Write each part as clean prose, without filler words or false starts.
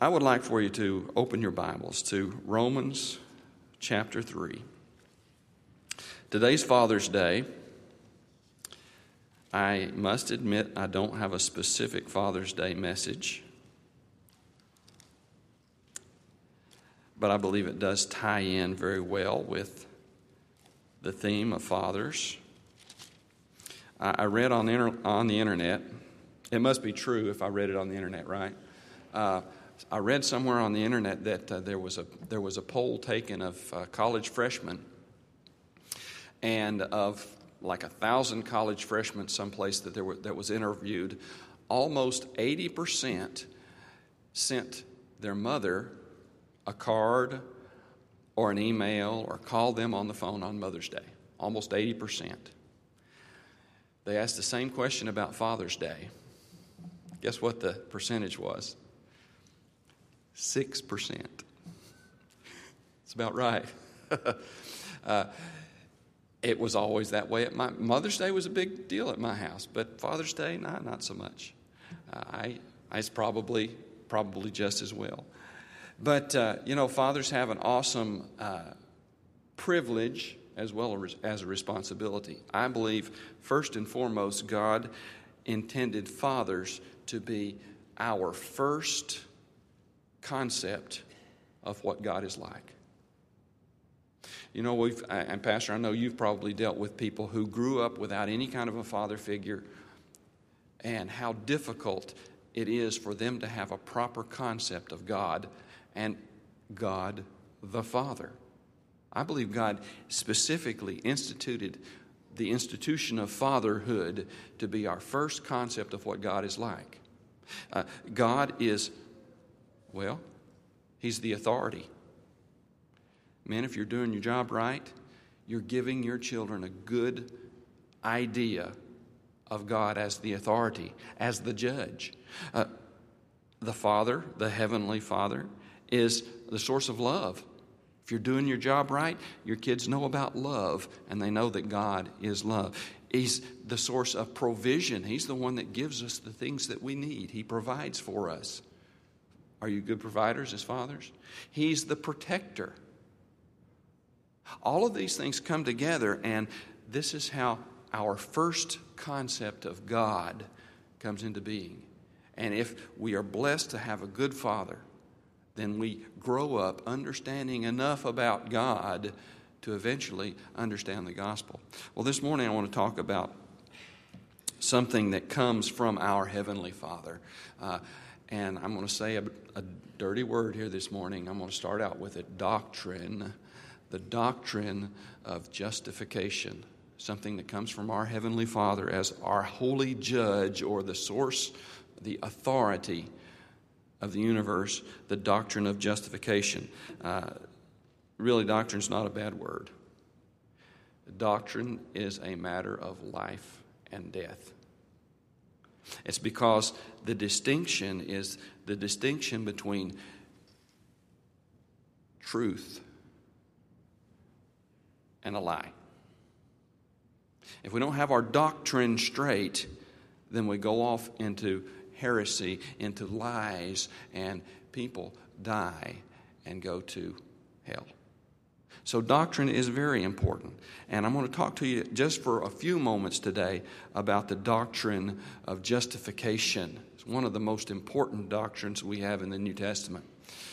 I would like for you to open your Bibles to Romans chapter 3. Today's Father's Day. I must admit I don't have a specific Father's Day message, but I believe it does tie in very well with the theme of fathers. I read on the internet. It must be true if I read it on the internet, right? I read somewhere on the internet that there was a poll taken of college freshmen, and of like 1,000 college freshmen someplace that was interviewed, almost 80% sent their mother a card or an email or called them on the phone on Mother's Day. Almost 80%. They asked the same question about Father's Day. Guess what the percentage was? 6%. It's about right. It was always that way. Mother's Day was a big deal at my house, but Father's Day, not so much. It's probably just as well. But, fathers have an awesome privilege as well as a responsibility. I believe, first and foremost, God intended fathers to be our first concept of what God is like. And Pastor, I know you've probably dealt with people who grew up without any kind of a father figure, and how difficult it is for them to have a proper concept of God and God the Father. I believe God specifically instituted the institution of fatherhood to be our first concept of what God is like. God is, He's the authority. Men, if you're doing your job right, you're giving your children a good idea of God as the authority, as the judge. The Father, the Heavenly Father, is the source of love. If you're doing your job right, your kids know about love, and they know that God is love. He's the source of provision. He's the one that gives us the things that we need. He provides for us. Are you good providers as fathers? He's the protector. All of these things come together, and this is how our first concept of God comes into being. And if we are blessed to have a good father, then we grow up understanding enough about God to eventually understand the gospel. Well, this morning I want to talk about something that comes from our Heavenly Father. And I'm going to say a dirty word here this morning. I'm going to start out with a doctrine, the doctrine of justification, something that comes from our Heavenly Father as our holy judge, or the source, the authority of the universe, the doctrine of justification. Really, doctrine's not a bad word. Doctrine is a matter of life and death. It's because the distinction is the distinction between truth and a lie. If we don't have our doctrine straight, then we go off into heresy, into lies, and people die and go to hell. So doctrine is very important. And I'm going to talk to you just for a few moments today about the doctrine of justification. It's one of the most important doctrines we have in the New Testament.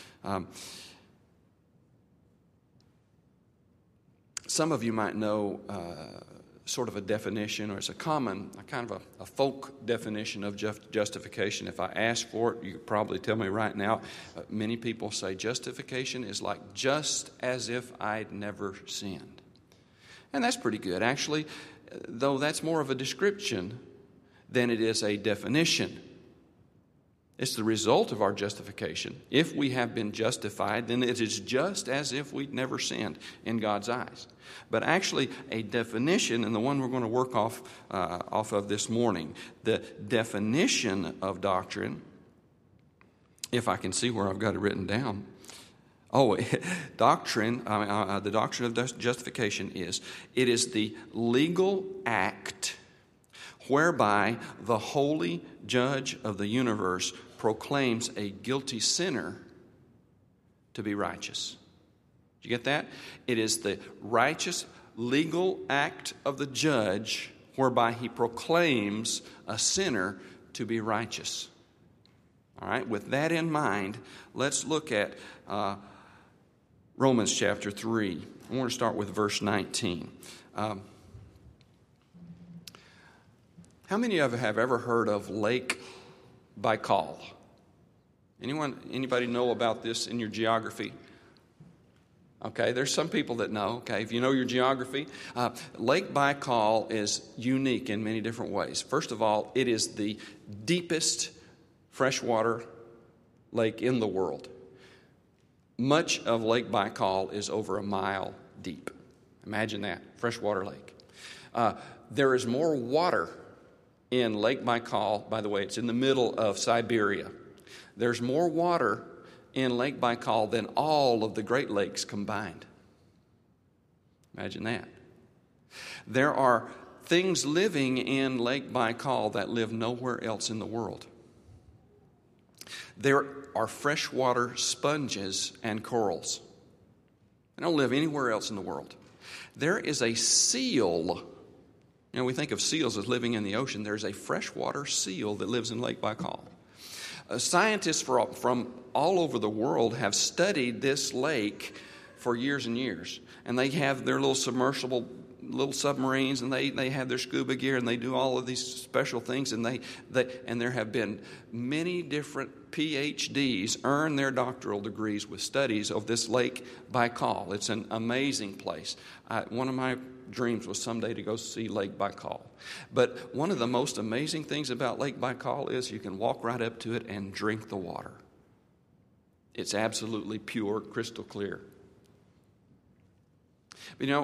Some of you might know sort of a definition, or it's a kind of a folk definition of justification. If I ask for it, you could probably tell me right now. Many people say justification is like just as if I'd never sinned. And that's pretty good, actually, though that's more of a description than it is a definition. It's the result of our justification. If we have been justified, then it is just as if we'd never sinned in God's eyes. But actually, a definition, and the one we're going to work off of this morning, the definition of doctrine, if I can see where I've got it written down. Doctrine, the doctrine of justification is, it is the legal act whereby the holy judge of the universe proclaims a guilty sinner to be righteous. Did you get that? It is the righteous legal act of the judge whereby he proclaims a sinner to be righteous. All right, with that in mind, let's look at Romans chapter 3. I want to start with verse 19. How many of you have ever heard of Lake Baikal? Anybody know about this in your geography? Okay, there's some people that know. Okay, if you know your geography, Lake Baikal is unique in many different ways. First of all, it is the deepest freshwater lake in the world. Much of Lake Baikal is over a mile deep. Imagine that, freshwater lake. There is more water in Lake Baikal. By the way, it's in the middle of Siberia. There's more water in Lake Baikal than all of the Great Lakes combined. Imagine that. There are things living in Lake Baikal that live nowhere else in the world. There are freshwater sponges and corals. They don't live anywhere else in the world. There is a seal. You know, we think of seals as living in the ocean. There's a freshwater seal that lives in Lake Baikal. Scientists from all over the world have studied this lake for years and years. And they have their little submersible little submarines, and they have their scuba gear, and they do all of these special things. And and there have been many different PhDs earn their doctoral degrees with studies of this Lake Baikal. It's an amazing place. One of my dreams was someday to go see Lake Baikal. But one of the most amazing things about Lake Baikal is you can walk right up to it and drink the water. It's absolutely pure, crystal clear. But you know,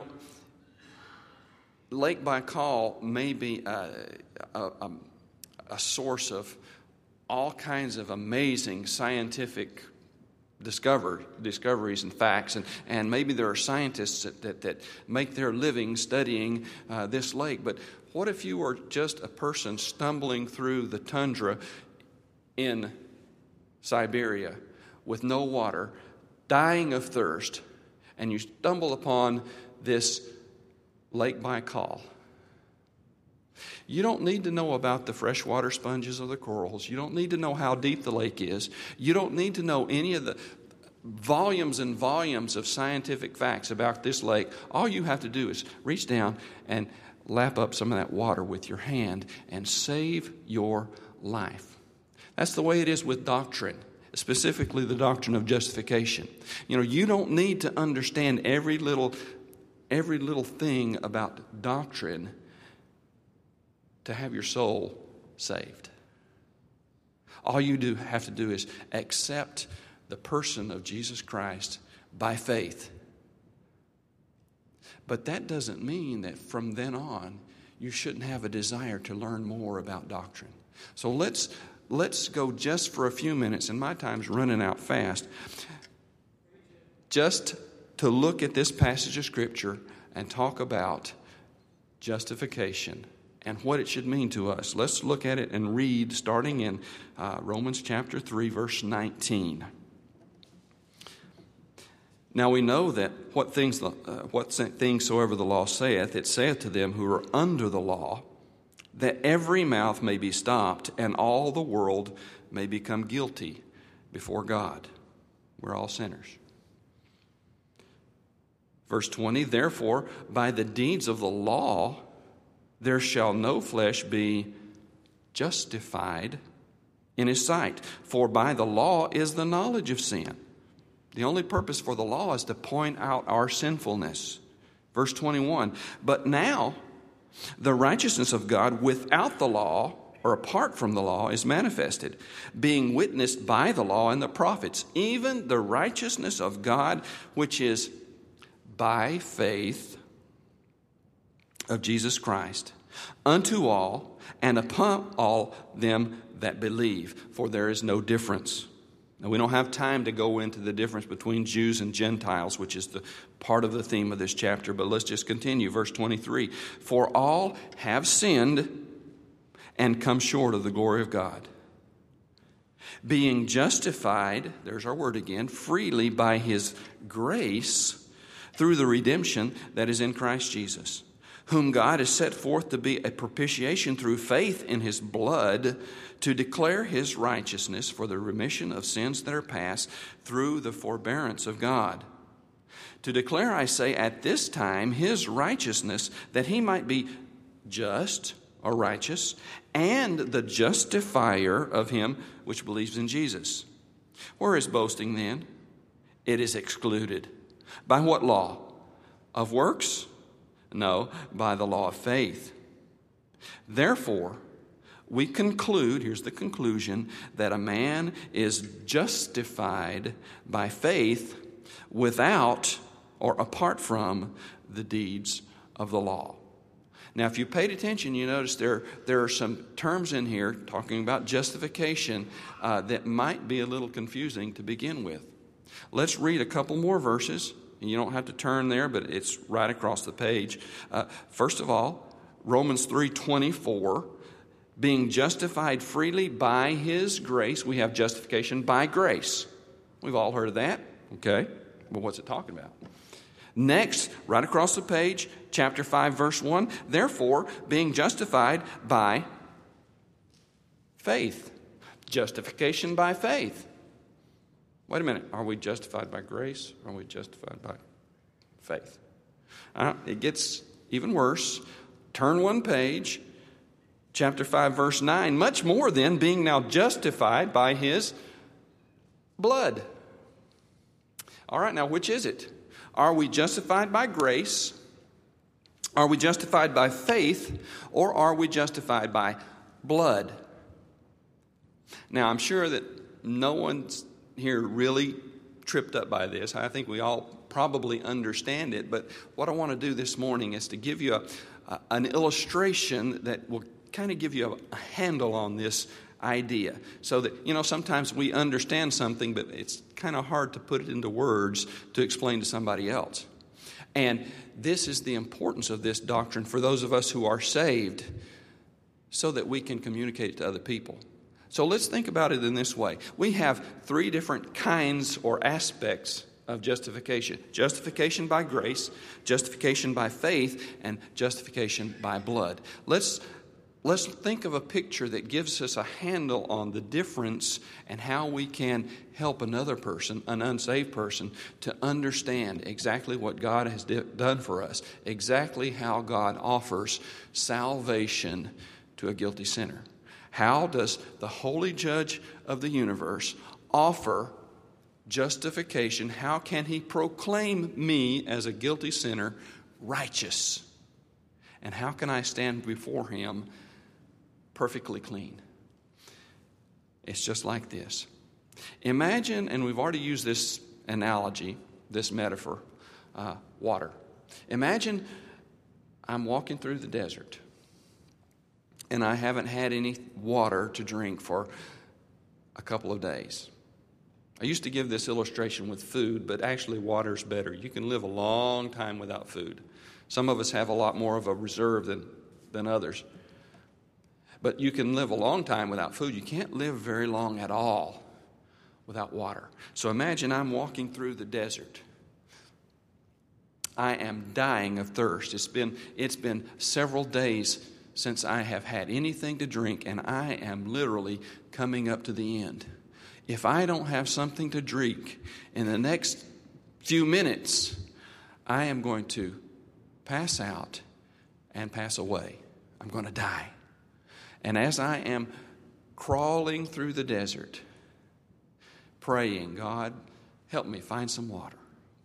Lake Baikal may be a source of all kinds of amazing scientific discoveries and facts, and maybe there are scientists that make their living studying this lake. But what if you were just a person stumbling through the tundra in Siberia with no water, dying of thirst, and you stumble upon this Lake Baikal? You don't need to know about the freshwater sponges or the corals. You don't need to know how deep the lake is. You don't need to know any of the volumes and volumes of scientific facts about this lake. All you have to do is reach down and lap up some of that water with your hand and save your life. That's the way it is with doctrine, specifically the doctrine of justification. You know, you don't need to understand every little thing about doctrine to have your soul saved. All you have to do is accept the person of Jesus Christ by faith. But that doesn't mean that from then on you shouldn't have a desire to learn more about doctrine. So let's go just for a few minutes, and my time's running out fast, just to look at this passage of Scripture and talk about justification and what it should mean to us. Let's look at it and read, starting in Romans chapter 3, verse 19. Now we know that what things soever the law saith, it saith to them who are under the law, that every mouth may be stopped, and all the world may become guilty before God. We're all sinners. Verse 20, therefore, by the deeds of the law, there shall no flesh be justified in his sight. For by the law is the knowledge of sin. The only purpose for the law is to point out our sinfulness. Verse 21, but now the righteousness of God without the law, or apart from the law, is manifested, being witnessed by the law and the prophets, even the righteousness of God, which is by faith of Jesus Christ, unto all and upon all them that believe, for there is no difference. Now, we don't have time to go into the difference between Jews and Gentiles, which is the part of the theme of this chapter, but let's just continue. Verse 23, for all have sinned and come short of the glory of God, being justified, there's our word again, freely by his grace through the redemption that is in Christ Jesus, whom God has set forth to be a propitiation through faith in his blood, to declare his righteousness for the remission of sins that are past through the forbearance of God. To declare, I say, at this time his righteousness, that he might be just or righteous, and the justifier of him which believes in Jesus. Where is boasting then? It is excluded. By what law? Of works? No, by the law of faith. Therefore, we conclude, here's the conclusion, that a man is justified by faith without or apart from the deeds of the law. Now, if you paid attention, you notice there are some terms in here talking about justification that might be a little confusing to begin with. Let's read a couple more verses. You don't have to turn there, but it's right across the page. First of all, Romans 3:24, being justified freely by his grace. We have justification by grace. We've all heard of that, okay? Well, what's it talking about? Next, right across the page, chapter 5, verse 1, therefore, being justified by faith. Justification by faith. Wait a minute, are we justified by grace or are we justified by faith? It gets even worse. Turn one page, chapter 5, verse 9, much more then, being now justified by his blood. All right, now which is it? Are we justified by grace? Are we justified by faith? Or are we justified by blood? Now, I'm sure that no one's here really tripped up by this. I think we all probably understand it. But what I want to do this morning is to give you an illustration that will kind of give you a handle on this idea, so that, sometimes we understand something, but it's kind of hard to put it into words to explain to somebody else. And this is the importance of this doctrine for those of us who are saved, so that we can communicate it to other people. So let's think about it in this way. We have three different kinds or aspects of justification. Justification by grace, justification by faith, and justification by blood. Let's think of a picture that gives us a handle on the difference and how we can help another person, an unsaved person, to understand exactly what God has done for us, exactly how God offers salvation to a guilty sinner. How does the holy judge of the universe offer justification? How can he proclaim me as a guilty sinner righteous? And how can I stand before him perfectly clean? It's just like this. Imagine, and we've already used this analogy, this metaphor, water. Imagine I'm walking through the desert and I haven't had any water to drink for a couple of days. I used to give this illustration with food, but actually water's better. You can live a long time without food. Some of us have a lot more of a reserve than others. But you can live a long time without food. You can't live very long at all without water. So imagine I'm walking through the desert. I am dying of thirst. It's been several days since I have had anything to drink, and I am literally coming up to the end. If I don't have something to drink in the next few minutes, I am going to pass out and pass away. I'm going to die. And as I am crawling through the desert, praying, God, help me find some water,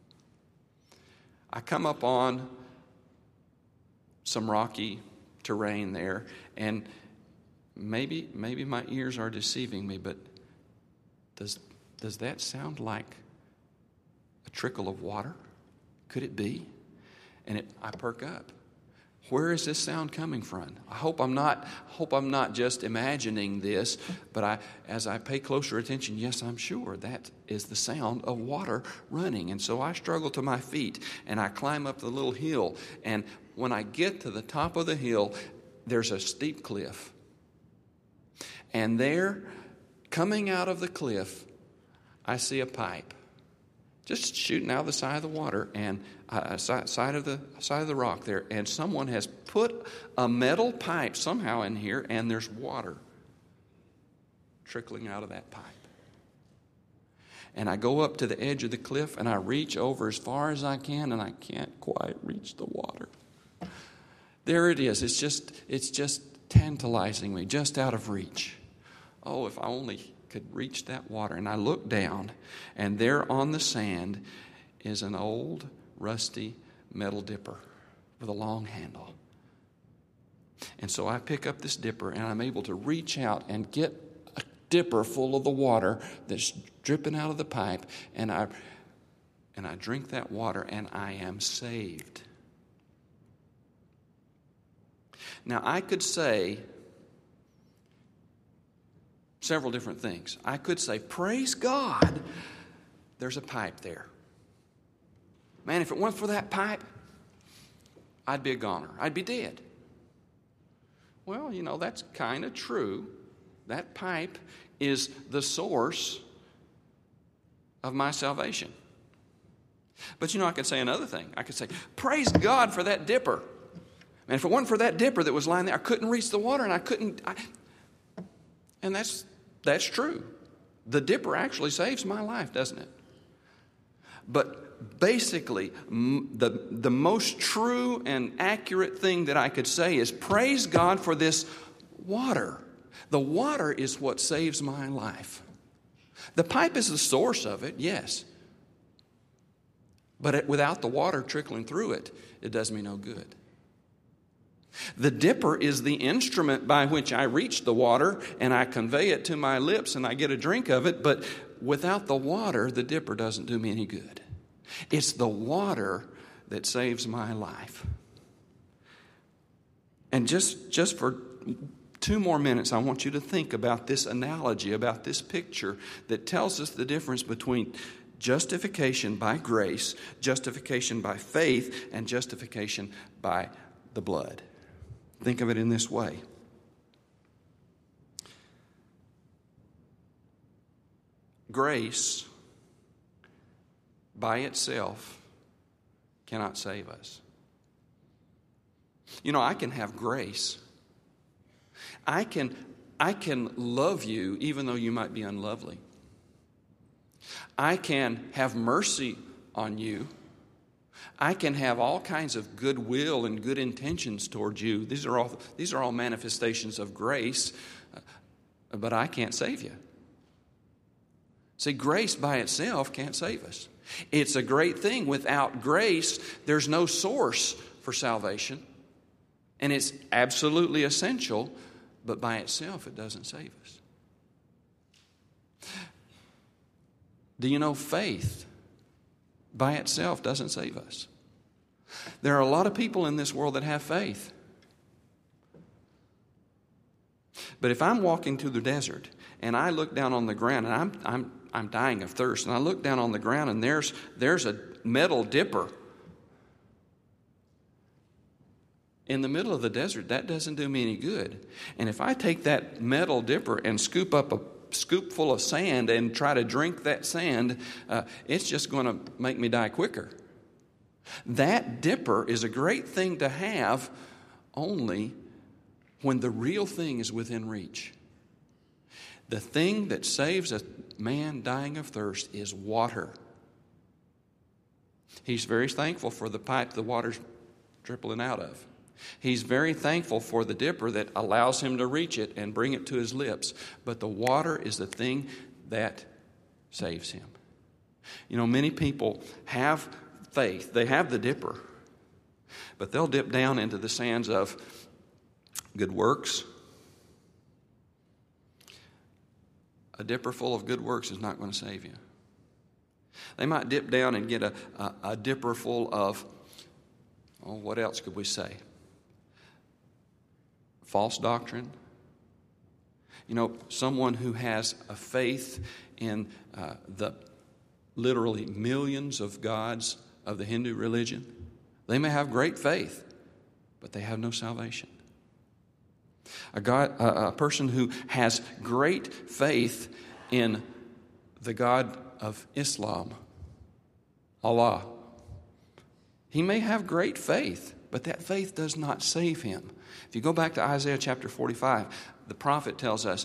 I come up on some rocky terrain there, and maybe my ears are deceiving me, but does that sound like a trickle of water? Could it be? And I perk up. Where is this sound coming from? I hope I'm not just imagining this, but as I pay closer attention, yes, I'm sure that is the sound of water running. And so I struggle to my feet and I climb up the little hill. And when I get to the top of the hill, there's a steep cliff. And there, Coming out of the cliff, I see a pipe just shooting out of the side of the water and side of the rock there, and someone has put a metal pipe somehow in here, and there's water trickling out of that pipe. And I go up to the edge of the cliff, and I reach over as far as I can, and I can't quite reach the water. There it is. It's just tantalizing me, just out of reach. Oh, if I only could reach that water. And I look down, and there on the sand is an old, rusty metal dipper with a long handle. And so I pick up this dipper, and I'm able to reach out and get a dipper full of the water that's dripping out of the pipe, and I drink that water, and I am saved. Now, I could say several different things. I could say, praise God, there's a pipe there. Man, if it weren't for that pipe, I'd be a goner. I'd be dead. Well, that's kind of true. That pipe is the source of my salvation. But I could say another thing. I could say, praise God for that dipper. And if it weren't for that dipper that was lying there, I couldn't reach the water, and and that's true. The dipper actually saves my life, doesn't it? But basically, the most true and accurate thing that I could say is praise God for this water. The water is what saves my life. The pipe is the source of it, yes. But without the water trickling through it, it does me no good. The dipper is the instrument by which I reach the water and I convey it to my lips and I get a drink of it, but without the water, the dipper doesn't do me any good. It's the water that saves my life. And just for 2 more minutes, I want you to think about this analogy, about this picture that tells us the difference between justification by grace, justification by faith, and justification by the blood. Think of it in this way. Grace by itself cannot save us. I can have grace. I can love you even though you might be unlovely. I can have mercy on you. I can have all kinds of goodwill and good intentions towards you. These are all manifestations of grace, but I can't save you. See, grace by itself can't save us. It's a great thing. Without grace, there's no source for salvation, and it's absolutely essential, but by itself, it doesn't save us. Do you know faith by itself doesn't save us? There are a lot of people in this world that have faith. But if I'm walking through the desert and I look down on the ground and I'm dying of thirst, and I look down on the ground and there's a metal dipper in the middle of the desert, that doesn't do me any good. And if I take that metal dipper and scoop up a scoop full of sand and try to drink that sand, it's just going to make me die quicker. That dipper is a great thing to have only when the real thing is within reach. The thing that saves a man dying of thirst is water. He's very thankful for the pipe the water's dribbling out of. He's very thankful for the dipper that allows him to reach it and bring it to his lips. But the water is the thing that saves him. Many people have faith. They have the dipper. But they'll dip down into the sands of good works. A dipper full of good works is not going to save you. They might dip down and get a dipper full of, what else could we say? False doctrine. Someone who has a faith in the literally millions of gods of the Hindu religion, they may have great faith, but they have no salvation. A person who has great faith in the God of Islam, Allah. He may have great faith, but that faith does not save him. If you go back to Isaiah chapter 45, the prophet tells us,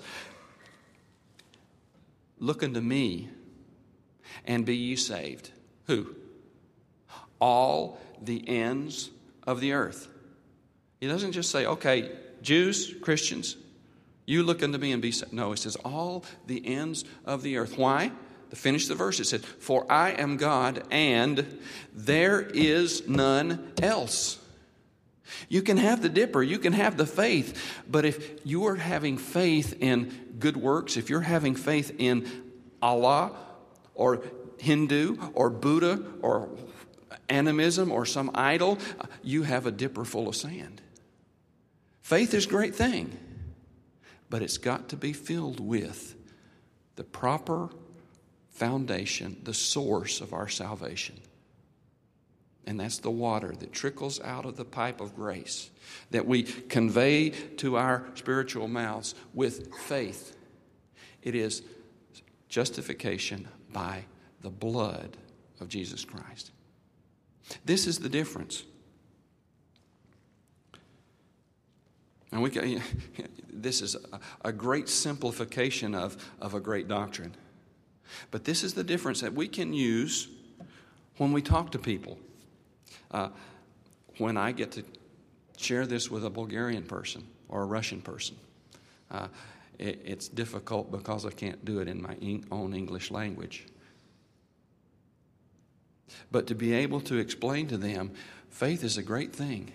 "Look unto me, and be ye saved." Who? All the ends of the earth. He doesn't just say, okay, Jews, Christians, you look unto me and be saved. No, he says, all the ends of the earth. Why? To finish the verse, it said, "For I am God, and there is none else." You can have the dipper, you can have the faith, but if you are having faith in good works, if you're having faith in Allah or Hindu or Buddha or animism or some idol, you have a dipper full of sand. Faith is a great thing, but it's got to be filled with the proper foundation, the source of our salvation. And that's the water that trickles out of the pipe of grace that we convey to our spiritual mouths with faith. It is justification by the blood of Jesus Christ. This is the difference. And this is a great simplification of a great doctrine. But this is the difference that we can use when we talk to people. When I get to share this with a Bulgarian person or a Russian person, it's difficult because I can't do it in my own English language. But to be able to explain to them, faith is a great thing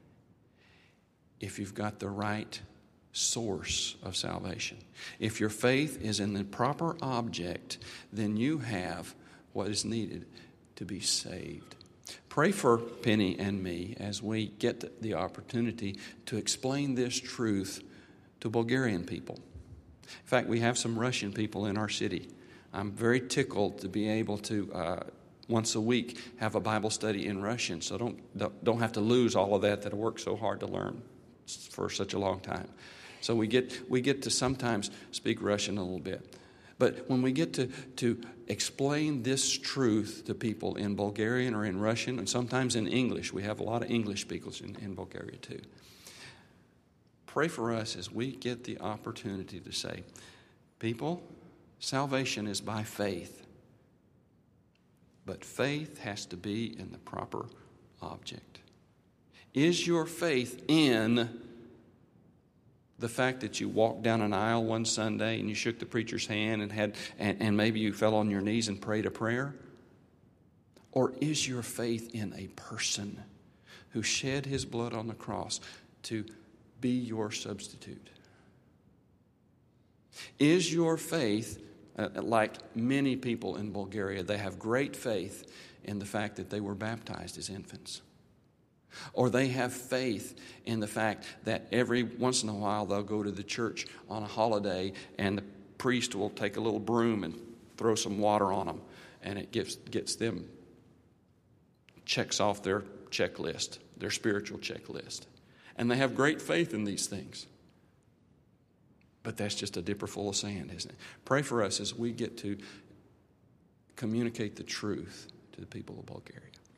if you've got the right source of salvation. If your faith is in the proper object, then you have what is needed to be saved. Pray for Penny and me as we get the opportunity to explain this truth to Bulgarian people. In fact, we have some Russian people in our city. I'm very tickled to be able to once a week have a Bible study in Russian, so don't have to lose all of that I worked so hard to learn for such a long time. So we get to sometimes speak Russian a little bit. But when we get to explain this truth to people in Bulgarian or in Russian, and sometimes in English, we have a lot of English speakers in Bulgaria too. Pray for us as we get the opportunity to say, people, salvation is by faith. But faith has to be in the proper object. Is your faith in the fact that you walked down an aisle one Sunday and you shook the preacher's hand and maybe you fell on your knees and prayed a prayer? Or is your faith in a person who shed his blood on the cross to be your substitute? Is your faith, like many people in Bulgaria, they have great faith in the fact that they were baptized as infants? Or they have faith in the fact that every once in a while they'll go to the church on a holiday and the priest will take a little broom and throw some water on them, and it gets them, checks off their checklist, their spiritual checklist. And they have great faith in these things. But that's just a dipper full of sand, isn't it? Pray for us as we get to communicate the truth to the people of Bulgaria.